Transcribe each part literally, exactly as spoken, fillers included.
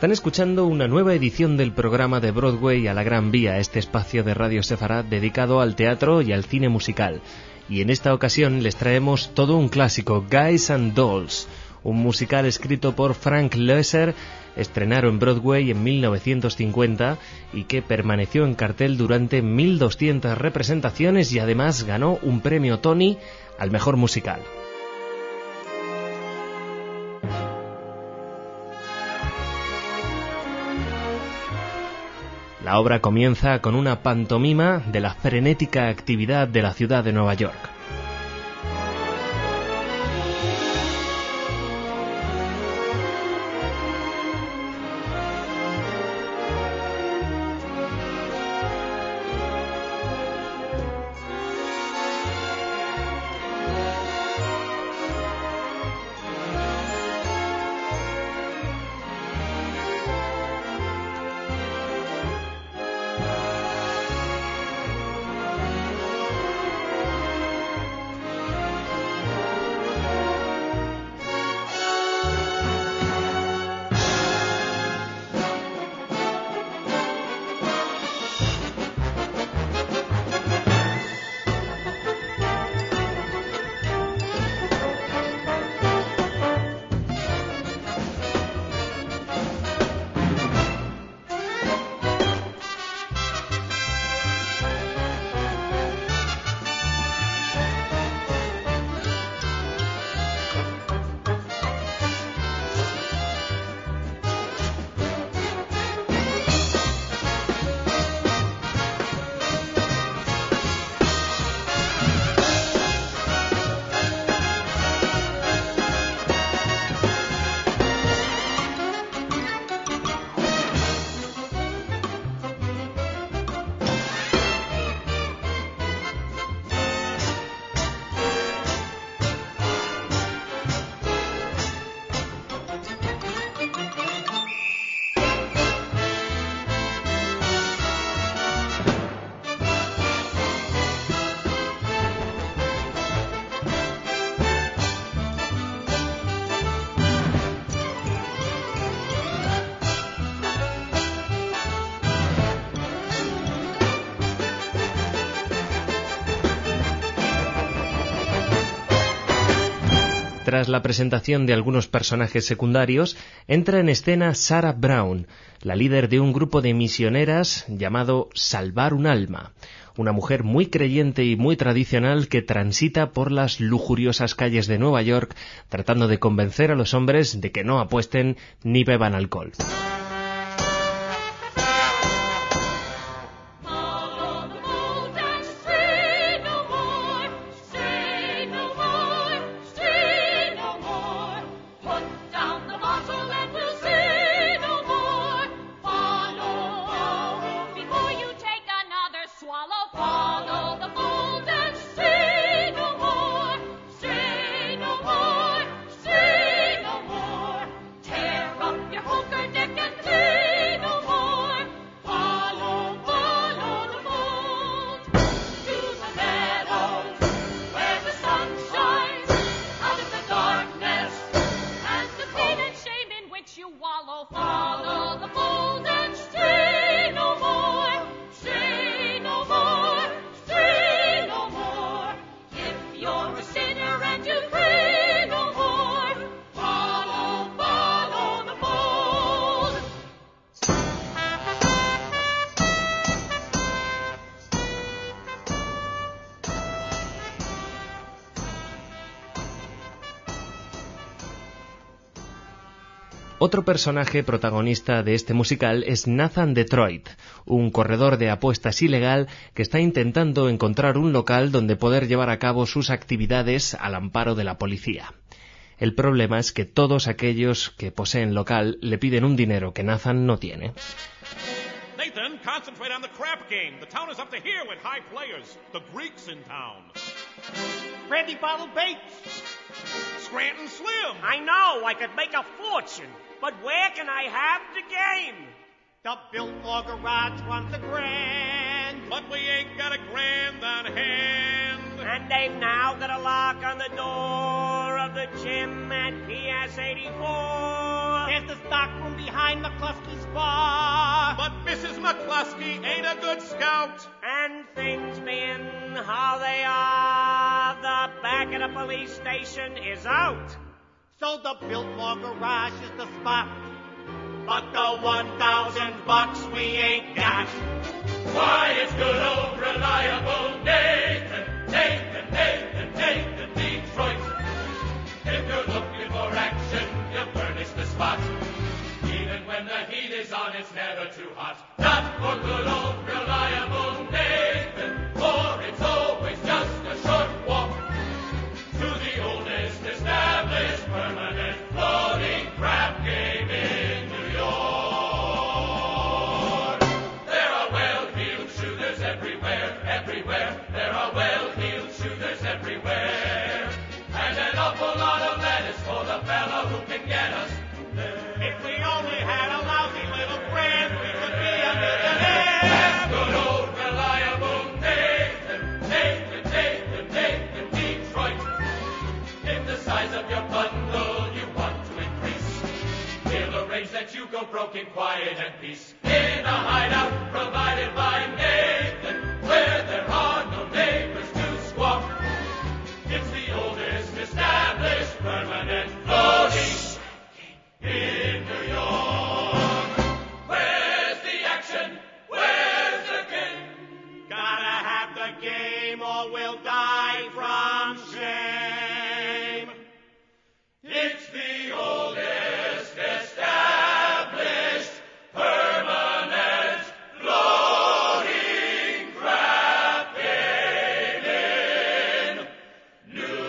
Están escuchando una nueva edición del programa de Broadway a la Gran Vía, este espacio de Radio Sefarad dedicado al teatro y al cine musical. Y en esta ocasión les traemos todo un clásico, Guys and Dolls, un musical escrito por Frank Loesser, estrenado en Broadway en mil novecientos cincuenta y que permaneció en cartel durante mil doscientas representaciones y además ganó un premio Tony al mejor musical. La obra comienza con una pantomima de la frenética actividad de la ciudad de Nueva York. Tras la presentación de algunos personajes secundarios, entra en escena Sarah Brown, la líder de un grupo de misioneras llamado Salvar un Alma, una mujer muy creyente y muy tradicional que transita por las lujuriosas calles de Nueva York tratando de convencer a los hombres de que no apuesten ni beban alcohol. Otro personaje protagonista de este musical es Nathan Detroit, un corredor de apuestas ilegal que está intentando encontrar un local donde poder llevar a cabo sus actividades al amparo de la policía. El problema es que todos aquellos que poseen local le piden un dinero que Nathan no tiene. Nathan, concentrate on the crap game. The town is up to here with high players. The Greeks in town. Brandy bottle Bates. Scranton Slim. I know, I could make a fortune. But where can I have the game? The Biltmore Garage wants a grand. But we ain't got a grand on hand. And they've now got a lock on the door of the gym at P S eighty-four. There's the stockroom behind McCluskey's bar. But Missus McCluskey ain't a good scout. And things being how they are, the back of the police station is out. So the Biltmore garage is the spot. But the one thousand bucks we ain't got. Why, it's good old reliable Nathan, Nathan, Nathan, Nathan, Detroit. If you're looking for action, you'll furnish the spot. Even when the heat is on, it's never too hot. Not for good old reliable Nathan, for it's always just a short walk to the oldest established permanent floating crap game in New York. There are well-heeled shooters everywhere, everywhere. There are well-heeled shooters everywhere. And an awful lot of lettuce for the fellow who can get us there. If we only had a lousy little friend, we could be a millionaire. That's good old reliable Nathan, Nathan, Nathan, Nathan, Detroit. If the size of your bundle you want to increase, we'll arrange that you go broke in quiet and peace. In a hideout provided by Nathan, where there are no neighbors to squawk. It's the oldest established permanent floating in New York. Where's the action? Where's the game? Gotta have the game or we'll die from shame. It's the oldest established permanent floating crap game in New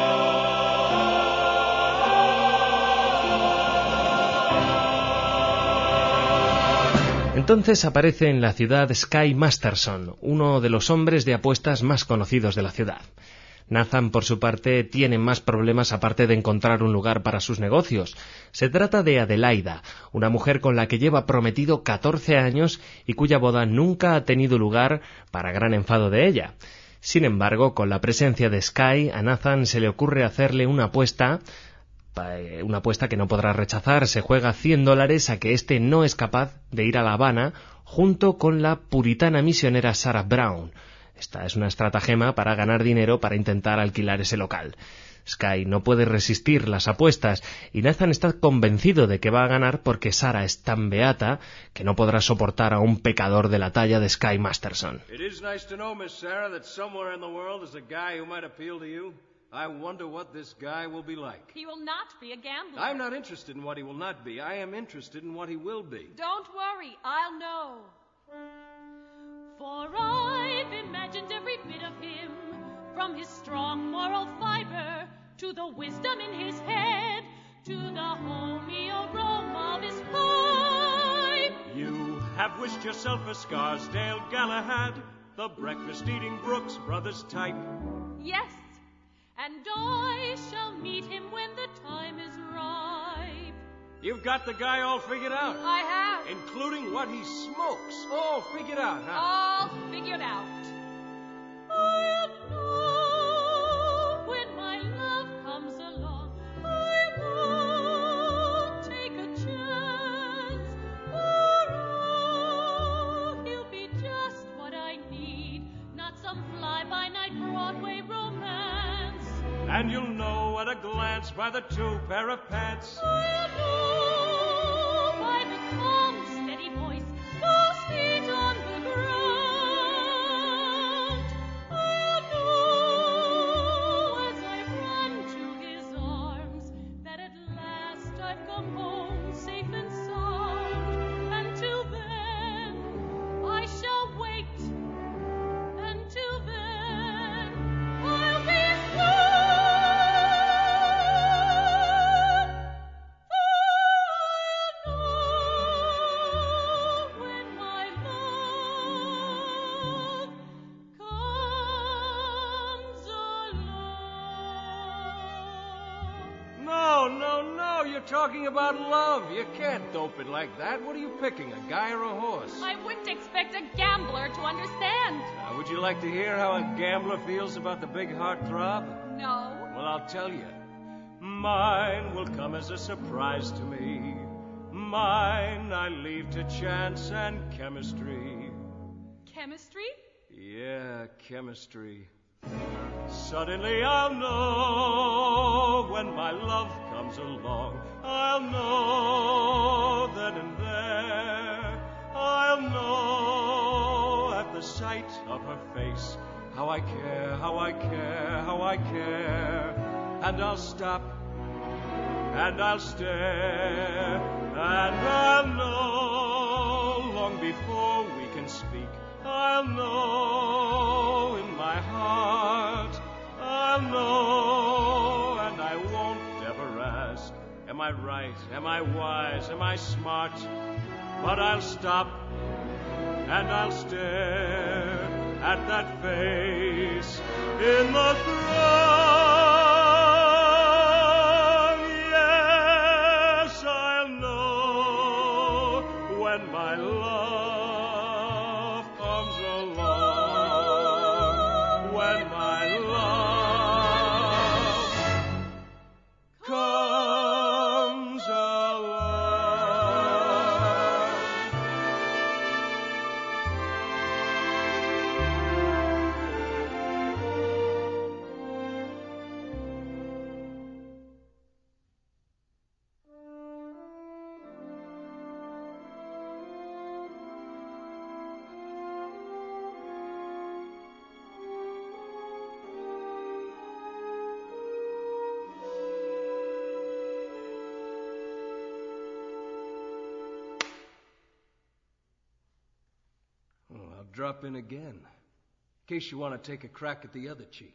York. Entonces aparece en la ciudad Sky Masterson, uno de los hombres de apuestas más conocidos de la ciudad. Nathan, por su parte, tiene más problemas aparte de encontrar un lugar para sus negocios. Se trata de Adelaida, una mujer con la que lleva prometido catorce años y cuya boda nunca ha tenido lugar, para gran enfado de ella. Sin embargo, con la presencia de Sky, a Nathan se le ocurre hacerle una apuesta, una apuesta que no podrá rechazar. Se juega cien dólares a que éste no es capaz de ir a La Habana junto con la puritana misionera Sarah Brown. Esta es una estratagema para ganar dinero para intentar alquilar ese local. Sky no puede resistir las apuestas y Nathan está convencido de que va a ganar porque Sarah es tan beata que no podrá soportar a un pecador de la talla de Sky Masterson. It is nice to know, Miss Sarah, that somewhere in the world is a guy who might appeal to you. I wonder what this guy will be like. He will not be a gambler. I'm not interested in what he will not be. I am interested in what he will be. Don't worry, I'll know. For I've imagined every bit of him, from his strong moral fiber, to the wisdom in his head, to the homeobrome of his pipe. You have wished yourself a Scarsdale Galahad, the breakfast-eating Brooks Brothers type. Yes, and I shall meet him when the time is ripe. You've got the guy all figured out. I have. Including what he smokes. All figured out, huh? All figured out. I'll know when my love comes along. I won't take a chance. For oh, he'll be just what I need. Not some fly-by-night Broadway romance. And you'll know at a glance by the two pair of pants. I'll know by the calm, steady voice, those feet on the ground. I'll know as I run to his arms that at last I've come home safe and sound. Until then, I shall wait. Until then, I'll be slow. Talking about love. You can't dope it like that. What are you picking, a guy or a horse? I wouldn't expect a gambler to understand. Uh, would you you like to hear how a gambler feels about the big heart throb? No. Well, I'll tell you. Mine will come as a surprise to me. Mine I leave to chance and chemistry. Chemistry? Yeah, chemistry. Suddenly I'll know when my love comes along. I'll know then and there. I'll know at the sight of her face how I care, how I care, how I care. And I'll stop and I'll stare and I'll know long before we can speak. I'll know in my heart, I'll know, and I won't ever ask, am I right, am I wise, am I smart? But I'll stop, and I'll stare at that face in the throng. Yes, I'll know when my love drop in again, in case you want to take a crack at the other cheek.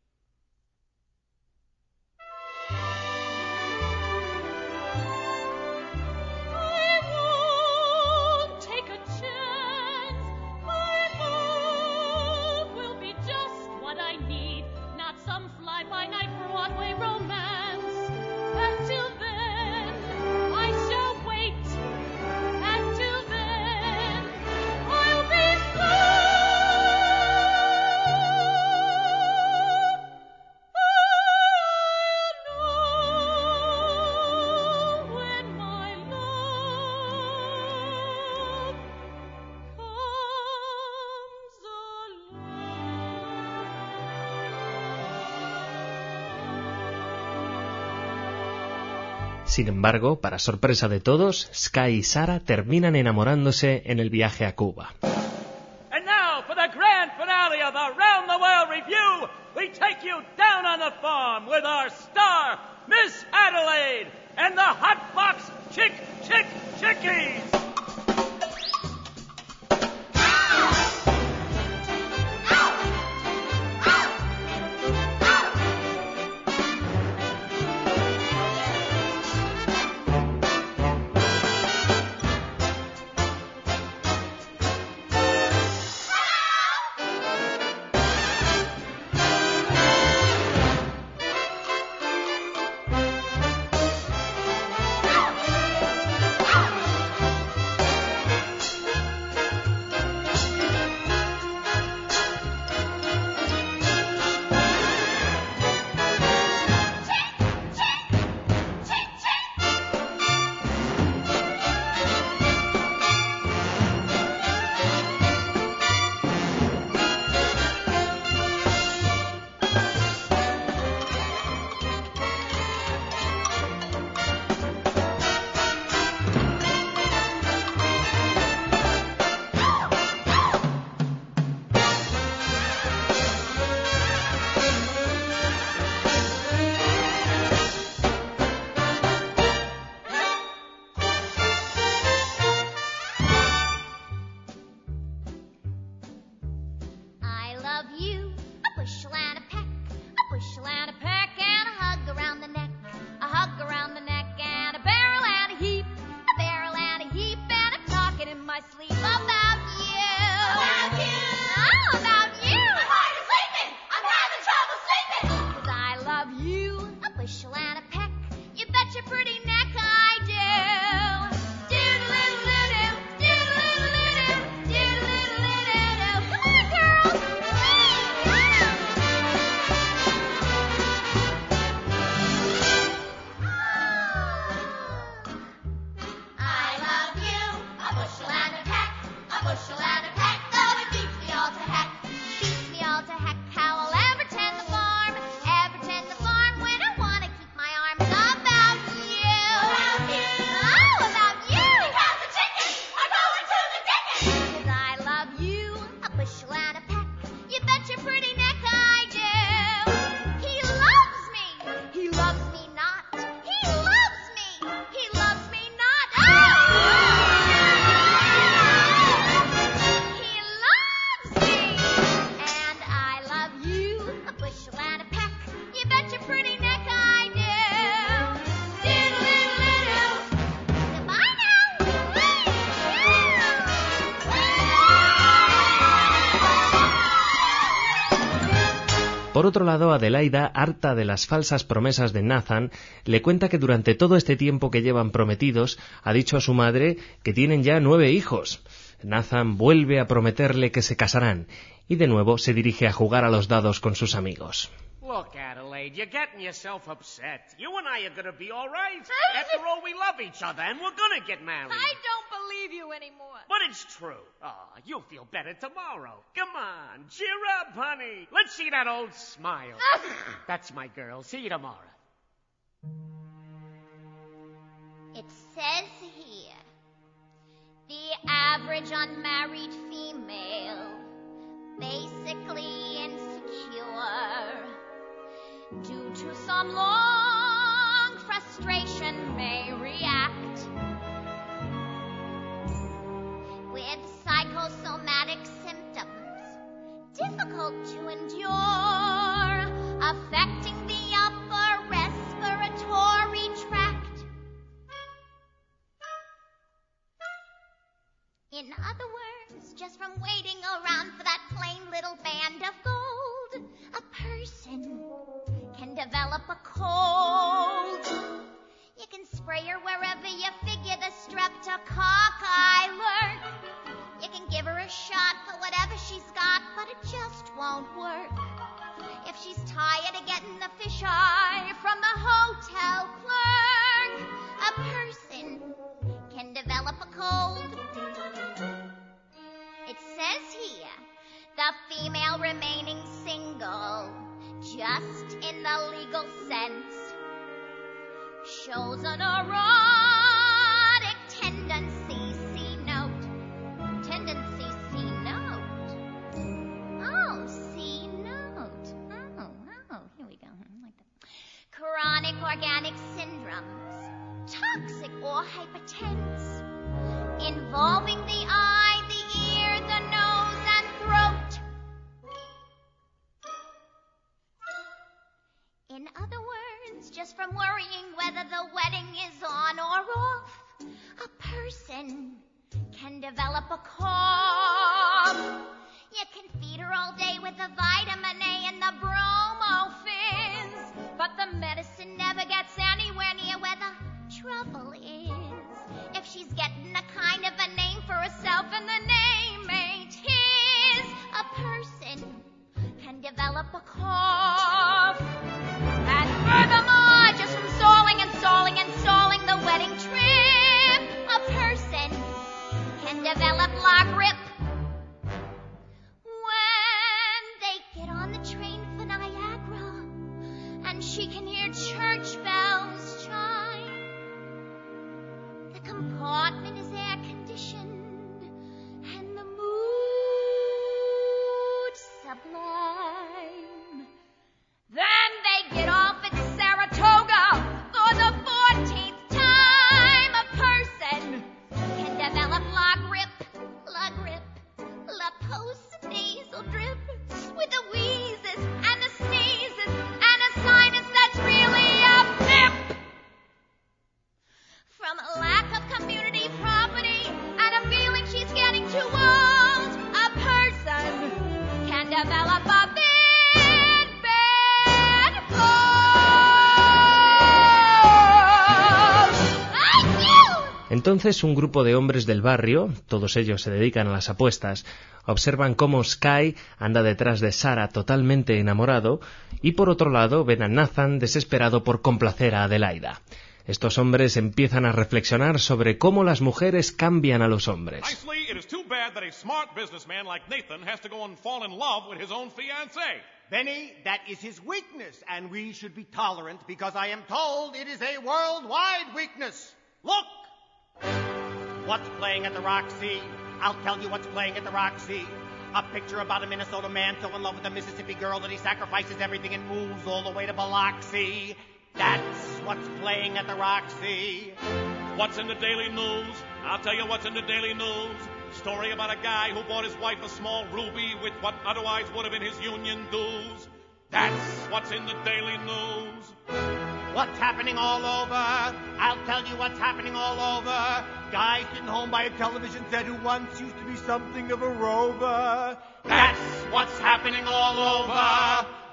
I won't take a chance. My love will be just what I need, not some fly-by-night Broadway romance. Until then, I shall wait. Until then, I'll be slow. Sin embargo, para sorpresa de todos, Sky y Sarah terminan enamorándose en el viaje a Cuba. And now, for the grand finale of the Round the World Review, we take you down on the farm with our star, Miss Adelaide, and the Hot Box Chick Chick Chickies. Doodle-doodle-doo, doodle-doodle-doo, doodle-doodle-doo. Come on, girls. Por otro lado, Adelaida, harta de las falsas promesas de Nathan, le cuenta que durante todo este tiempo que llevan prometidos, ha dicho a su madre que tienen ya nueve hijos. Nathan vuelve a prometerle que se casarán, y de nuevo se dirige a jugar a los dados con sus amigos. Look, Adelaide, you're getting yourself upset. You and I are going to be all right. After all, we love each other, and we're going to get married. I don't believe you anymore. But it's true. Oh, you'll feel better tomorrow. Come on, cheer up, honey. Let's see that old smile. That's my girl. See you tomorrow. It says here, the average unmarried female, basically insecure, due to some long frustration may react with psychosomatic symptoms difficult to endure, affecting the upper respiratory tract. In other words, just from waiting around for that plain little band of gold, a person can develop a cold. You can spray her wherever you figure the streptococci lurk. You can give her a shot for whatever she's got, but it just won't work. If she's tired of getting the fisheye from the hotel clerk, a person can develop a cold. It says here, the female remaining single, just in the legal sense, shows an erotic tendency, C note. Tendency, C note. Oh, C note. Oh, oh, here we go. I like that. Chronic organic syndromes, toxic or hypertense, involving the eye, the ear, the nose, and throat. In other words, just from worrying whether the wedding is on or off, a person can develop a cough. You can feed her all day with the vitamin A and the bromo fizz, but the medicine never gets anywhere near where the trouble is. If she's getting a kind of a name for herself and the name ain't his, a person can develop a cough. And furthermore, just from stalling and stalling and stalling the wedding trip, a person can develop la grippe. When they get on the train for Niagara, and she can hear church bells chime, the compartment is air conditioned, and the mood sublime. Then they get off at Saratoga for the fourteenth time. A person can develop la grippe, la grippe, la post-nasal drip, with the wheezes and the sneezes and a sinus that's really a pip. From a lack of community property and a feeling she's getting too old, a person can develop a big Entonces un grupo de hombres del barrio, todos ellos se dedican a las apuestas, observan cómo Sky anda detrás de Sarah totalmente enamorado y por otro lado ven a Nathan desesperado por complacer a Adelaida. Estos hombres empiezan a reflexionar sobre cómo las mujeres cambian a los hombres. Nicely, it is too bad that a smart businessman like Nathan has to go and fall in love with his own fiancée. Benny, that is his weakness, and we should be tolerant because I am told it is a worldwide weakness. Look! What's playing at the Roxy? I'll tell you what's playing at the Roxy. A picture about a Minnesota man so in love with a Mississippi girl that he sacrifices everything and moves all the way to Biloxi. That's what's playing at the Roxy. What's in the Daily News? I'll tell you what's in the Daily News. Story about a guy who bought his wife a small ruby with what otherwise would have been his union dues. That's what's in the Daily News. What's happening all over? I'll tell you what's happening all over. Guy sitting home by a television set who once used to be something of a rover. That's what's happening all over.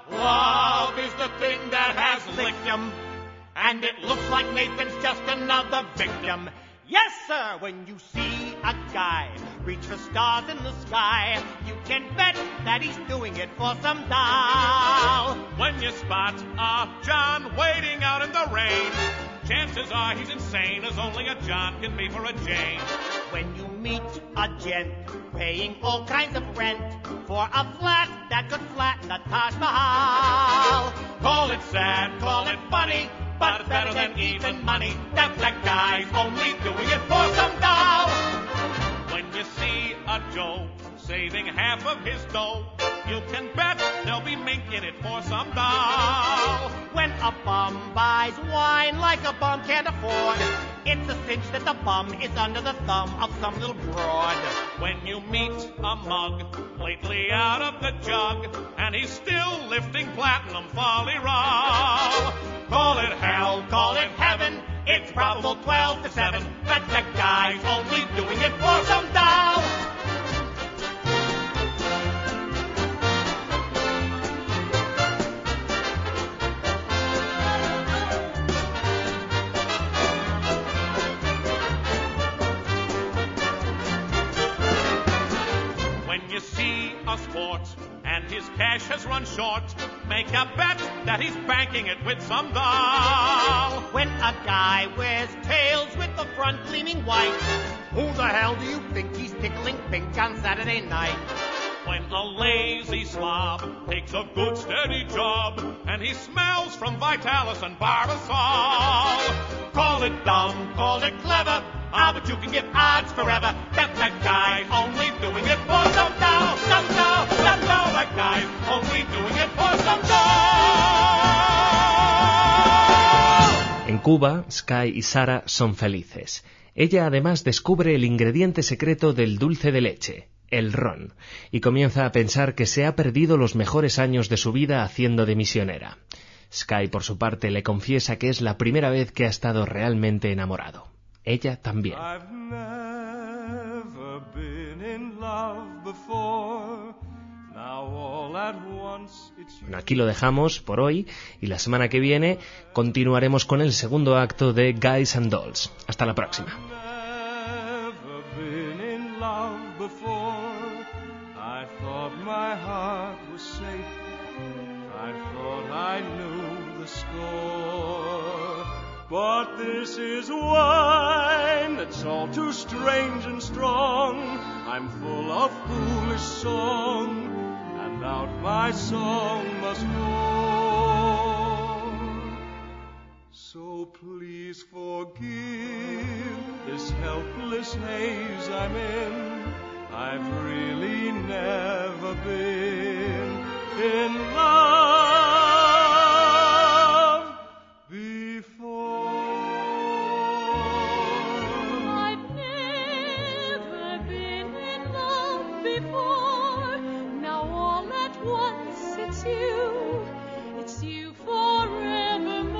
Love is the thing that has licked him, and it looks like Nathan's just another victim. Yes, sir, when you see a guy reach for stars in the sky, you can bet that he's doing it for some doll. When you spot a John waiting out in the rain, chances are he's insane, as only a John can be for a Jane. When you meet a gent paying all kinds of rent for a flat that could flatten the Taj Mahal, Call it sad, call it funny, but it's better than even money. that that guy's only doing it for some doll. When you see a Joe saving half of his dough, you can bet they'll be minking it for some doll. When a bum buys wine like a bum can't afford, it's a cinch that the bum is under the thumb of some little broad. When you meet a mug lately out of the jug, and he's still lifting platinum folly roll, Call it hell, call it heaven, it's probable twelve to seven that that guy's only doing it for some doll. when you see a sport and his cash has run short, make a bet that he's banking it with some doll. When a guy wears tails with the front gleaming white, who the hell do you think he's tickling pink on Saturday night? When a lazy slob takes a good steady job and he smells from Vitalis and Barbasol, Call it dumb, call it clever, ah, but you can give odds forever that that guy's only doing it for some dough, some dough, some dough. That guy's only doing it for some dough. En Cuba, Sky y Sarah son felices. Ella además descubre el ingrediente secreto del dulce de leche, el ron, y comienza a pensar que se ha perdido los mejores años de su vida haciendo de misionera. Sky, por su parte, le confiesa que es la primera vez que ha estado realmente enamorado. Ella también. I've never been in love before. Now all at once it's Bueno, aquí lo dejamos por hoy y la semana que viene continuaremos con el segundo acto de Guys and Dolls. Hasta la próxima. never been in love before. I thought my heart was safe. I thought I knew the score. But this is wine that's all too strange and strong. I'm full of foolish song, and out my song must pour. So please forgive this helpless haze I'm in. I've really never been in love before. I've never been in love before. Now all at once it's you, it's you forevermore.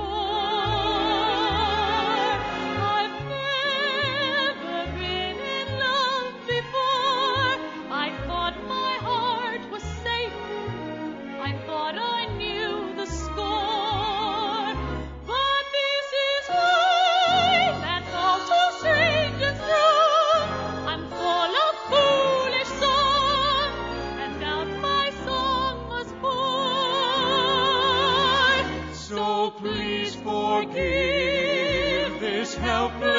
I've never been in love before. I thought my heart was safe. I thought I knew the score. But this is why that's all too strange and strong. I'm full of foolish song, and out my song must pour. So please forgive this helpless